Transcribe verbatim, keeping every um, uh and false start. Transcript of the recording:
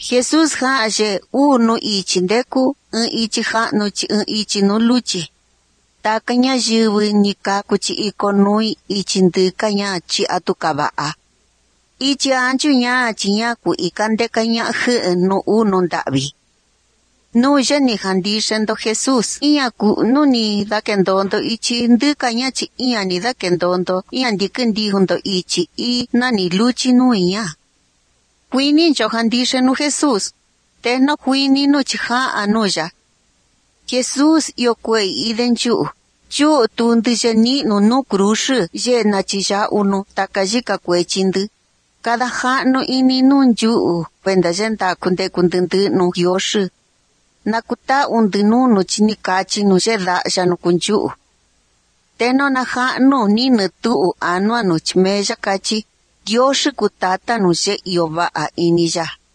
Jesús haje uno ichi ndeku, un ichi hanu chi un ichi no luchi. Takanya jiwi nikaku chi ikonui ichi ndikanya chi atukabaa. Ichi anchu nya chi nyaku ikandekanya he no uno ndavi. No jeni handishendo Jesús. Iyaku nuni dakendondo ichi ndikanya chi iya ni dakendondo iya ndikendihundo ichi i nani luchi nuiya. Huini jo handishenu Jesús. Teno huini no chiha anuya. Jesús yokwe idenchu. Chu tundi jeni no no crush je na chija uno takajika kwe chindu. Cada hano ini nunju penda jenta kunde kundindu no yoshi. Nakuta undinu no chinikachi no jeda jano kunju. Teno na hano ni netu anua no chmeja kachi. Yoshi kutata no je yoba a inija.